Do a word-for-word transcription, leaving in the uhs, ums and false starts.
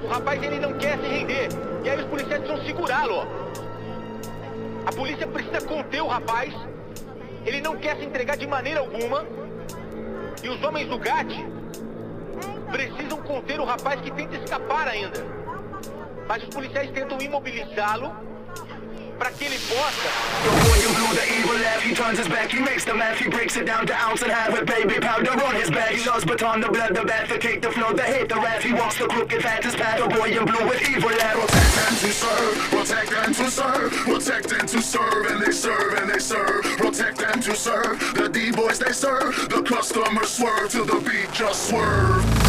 O rapaz, ele não quer se render. E aí os policiais precisam segurá-lo, ó. A polícia precisa conter o rapaz. Ele não quer se entregar de maneira alguma. E os homens do G A T precisam conter o rapaz que tenta escapar ainda. Mas os policiais tentam imobilizá-lo para que ele possa... The boy in blue, the evil laugh, he turns his back, he makes the math, he breaks it down to ounce and half with baby powder on his back. He loves baton, the blood, the bath, the cake, the flow, the hate, the wrath. He walks the crooked path, his path. The boy in blue with evil laugh. Protect and to serve, protect and to serve, protect and to serve, and they serve and they serve. Protect and to serve, the D-boys they serve, the customers swerve till the beat just swerve.